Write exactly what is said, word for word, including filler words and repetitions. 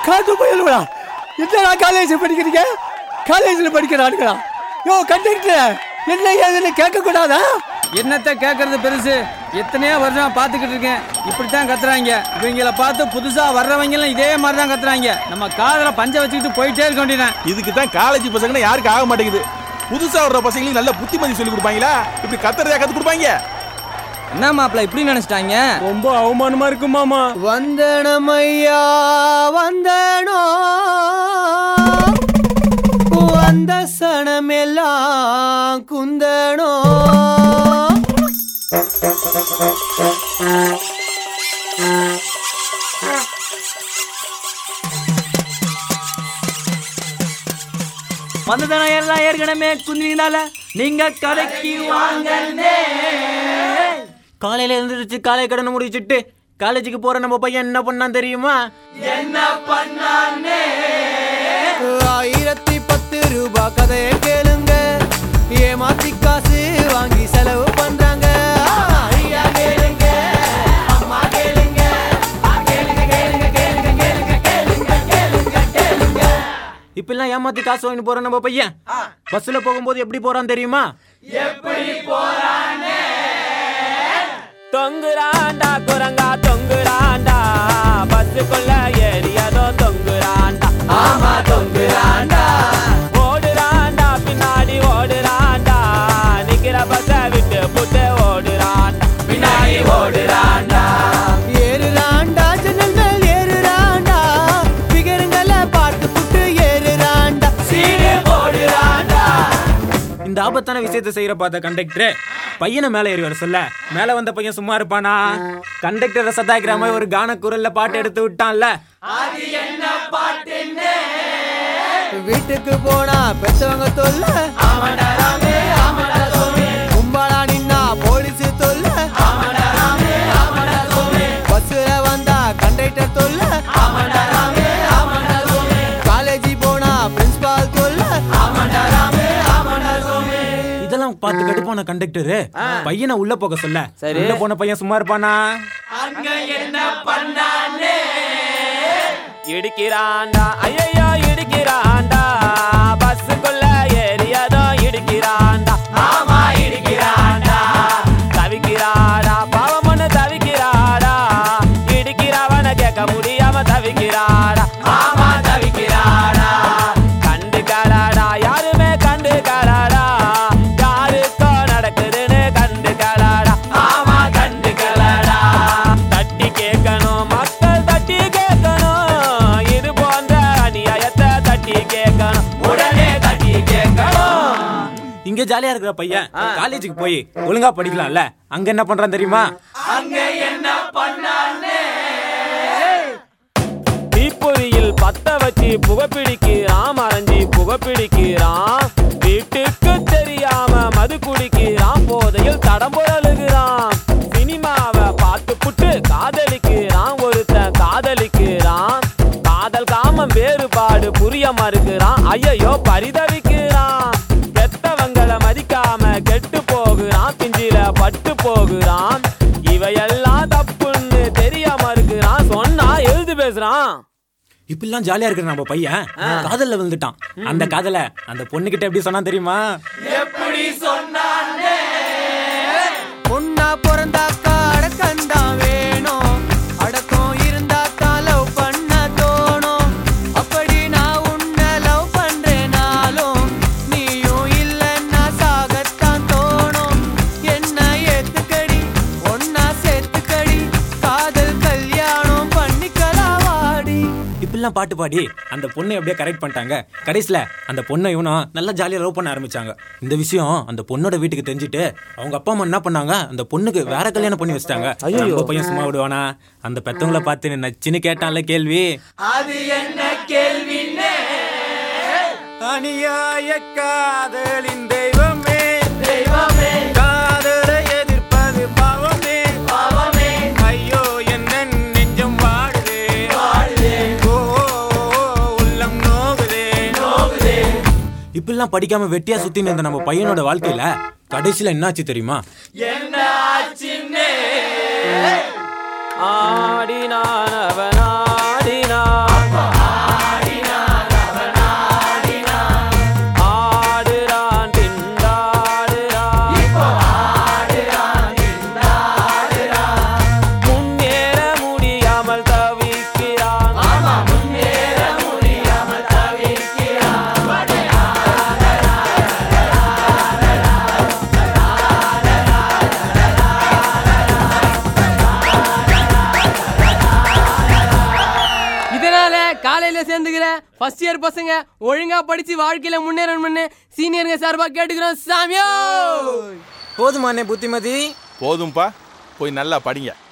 காத்து போயிடுவா. என்னடா காலேஜ் படிக்கிறீங்க? காலேஜில் படிக்கிறானுங்களா? யோ கண்டக்டர், என்ன ஏதுன்னு கேட்கக்கூடாதா? என்னத்தை கேட்கறது பெருசு? எத்தனையோ வருஷம் பார்த்துக்கிட்டு இருக்கேன், இப்படித்தான் கத்துறாங்க. இவங்களை பார்த்து புதுசா வர்றவங்களும் இதே மாதிரி தான் கத்துறாங்க. நம்ம காதல பஞ்ச வச்சுக்கிட்டு போயிட்டே இருக்க வேண்டியதான். இதுக்கு தான் காலேஜ் பசங்கன்னா யாருக்கு ஆக மாட்டேங்குது. புதுசா வர்ற பசங்களுக்கு நல்ல புத்திமதி சொல்லி கொடுப்பாங்களா? இப்படி கத்துறதா கத்து கொடுப்பாங்க. என்ன மாப்பிள்ள இப்படி நினைச்சிட்டாங்க? ரொம்ப அவமானமா இருக்கு மாமா. வந்தனமையா வந்தனோ அந்த சனமெல்லாம் குந்தனோ. வந்ததன எல்லாம் ஏற்கனவே குந்தினால நீங்க கடைக்கு வாங்க. காலையில எழுந்திருச்சு காலை கடனை முடிச்சுட்டு காலேஜுக்கு போற நம்ம பையன் என்ன பண்ணான் தெரியுமா? என்ன பண்ணானே? ஆயிரத்தி பத்து ரூபாய் கதையை கேளுங்க, ஏமாத்தி காசு வாங்கி செலவு பண்றாங்க. ஐயா கேளுங்க, அம்மா கேளுங்க, கேளுங்க கேளுங்க கேளுங்க கேளுங்க கேளுங்க கேளுங்க கேளுங்க. இப்பெல்லாம் ஏமாத்தி காசு வாங்கி போற நம்ம பையன் பஸ்ல போகும்போது எப்படி போறான் தெரியுமா? எப்படி போறானே? தொங்குறாண்டா குரங்கா தொங்குறாண்டா, பஸ்ஸுக்குள்ள ஏறியதோ தொங்குறாண்டா. ஆமா தொங்குறாண்டா. ஓடுறாண்டா பின்னாடி ஓடுறாண்டா, நிக்கிற பஸ்ஸ விட்டு புட்டு ஓடுறாண்டா, பின்னாடி ஓடுறாண்டா. ஏறுறாண்டா ஜன்னல் மேல் ஏறுறாண்டா, பிகருங்களை பார்த்து புட்டு ஏறுறாண்டா, சீடு போடுறாண்டா. இந்த ஆபத்தான விஷயத்தை செய்யற பார்த்த கண்டக்டர் பையனை மேல ஏறி வர சொல்ல, மேல வந்த பையன் சும்மா இருப்பானா? கண்டக்டரை சதாய்க்கிற மாதிரி ஒரு கான குரல்ல பாட்டு எடுத்து விட்டான்ல. அது என்ன பாட்டுன்னு? வீட்டுக்கு போனா பெத்தவங்க தொல்ல, கும்பலா நின்னா போலீஸ் தொல்ல, பஸ்ல வந்தா கண்டக்டர் தொல்ல, காலேஜ் போனா பிரின்சிபால் தொல்ல. இதெல்லாம் பார்த்து கடுப்பான கண்டக்டர் பையனை உள்ள போக சொல்ல, உள்ள போன பையன் சும்மா இருப்பானா? அங்க என்ன பண்ணானே? இடிக்கிறாண்டா ஐயோ இடிக்கிறாண்டா, பஸ்ஸுக்குள்ள ஏறியதோ இடிக்கிறாண்டா. ஆமா இடிக்கிறாண்டா. தவிக்கிறாடா பாவம் ஒண்ணு தவிக்கிறாடா, இடிக்கிறவன கேட்க முடியாம தவிக்கிறாடா. ஆமா தவிக்கிறாடா. கண்டு கலாடா யாருமே கண்டு கலாடா, யாருக்கோ நடக்குதுன்னு கண்டு கலாடா. ஆமா கண்டு கலடா. தட்டி கேட்கணும் மக்கள் தட்டி கேட்கணும், இது போன்ற அநியாயத்தை தட்டி கேட்கணும், உடனே தட்டி கேட்கணும். இங்க ஜாலியா இருக்கிற பையன் காலேஜுக்கு போய் ஒழுங்கா படிக்கலாம்ல, அங்க என்ன பண்றான் தெரியுமா? அங்க என்ன பண்ணானே? தீப்பொறியில் பத்த வச்சு புகைப்பிடிக்கிறான், மறைஞ்சி புகைப்பிடிக்கிறான், வீட்டுக்கு தெரியாம மது குடிக்கிறான், போதையில் தடம்புரலுகிறான், சினிமாவை பார்த்து புட்டு காதலிக்கிறான், ஒருத்தன் காதலிக்கிறான், காதல் காமம் வேறுபாடு புரிய மறுக்கிறான், ஐயோ பரிதவிக்கிறான், கெட்டவங்களை மதிக்காம கெட்டு போகிறான், பிஞ்சில பட்டு போகிறான், இவையெல்லாம் தப்புன்னு தெரியாம இருக்கிறான், சொன்னா எழுது பேசுறான். இப்பெல்லாம் ஜாலியா இருக்கிற நம்ம பையன் காதல்ல விழுந்துட்டான். அந்த காதல அந்த பொண்ணு கிட்ட எப்படி சொன்னா தெரியுமா? எப்படி சொன்னானே? பொண்ணா பிறந்தாக்கா அடக்கண்டா வேணும், அடக்கம் இருந்தா தான் லவ் பண்ண தோணும், அப்படி நான் உன்னை லவ் பண்றேனாலும் நீயும் இல்லைன்னா சாகத்தான் தோணும், என்ன ஏத்துக்கடி ஒன்னா சேர்த்துக்கடி, காதல் கல்யாணம் பண்ணிக்கலாம் வாடி. இப்பெல்லாம் பாட்டு பாடி அந்த பொண்ணை அப்படியே கரெக்ட் பண்ணிட்டாங்க. கடைசியில அந்த பொண்ணை இவனும் நல்லா ஜாலியா லவ் பண்ண ஆரம்பிச்சாங்க. இந்த விஷயம் அந்த பொண்ணோட வீட்டுக்கு தெரிஞ்சுட்டு அவங்க அப்பா அம்மா என்ன பண்ணாங்க, அந்த பொண்ணுக்கு வேற கல்யாணம் பண்ணி வச்சிட்டாங்க. நம்ம பையன் சும்மா விடுவானா? அந்த பெத்தவங்களை பார்த்து நச்சுன்னு கேட்டான்ல கேள்வி. அது என்ன கேள்வின்னு? அநியாய காதலின் தெய்வமே தெய்வமே காதலை எதிர்ப்பது பாவமே பாவமே, ஐயோ என்ன நெஞ்சம் வாடுதே வாழுதே ஓ உள்ளம் நோகுதே நோகுதே. இப்பெல்லாம் படிக்காம வெட்டியா சுத்தின்னு இருந்த நம்ம பையனோட வாழ்க்கையில கடைசியில என்னாச்சு தெரியுமா? என்ன ஆச்சுன்னே? ஆடினான் அவன் ஆடினான் ஃபர்ஸ்ட் இயர் பசங்க ஒழுங்கா படிச்சு வாழ்க்கையில முன்னேறணும்னு சீனியருங்க சார்பா கேட்டுக்கிறோம் சாமியோ. போதுமானே புத்திமதி? போதும்பா, போய் நல்லா படிங்க.